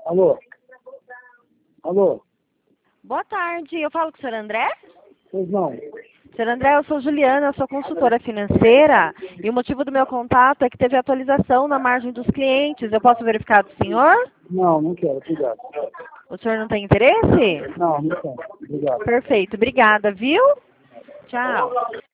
Alô? Alô? Boa tarde, eu falo com o senhor André? Pois não. Senhor André, eu sou Juliana, eu sou consultora financeira e o motivo do meu contato é que teve atualização na margem dos clientes. Eu posso verificar do senhor? Não, não quero. Obrigado. O senhor não tem interesse? Não, não quero. Obrigado. Perfeito, obrigada, viu? Tchau.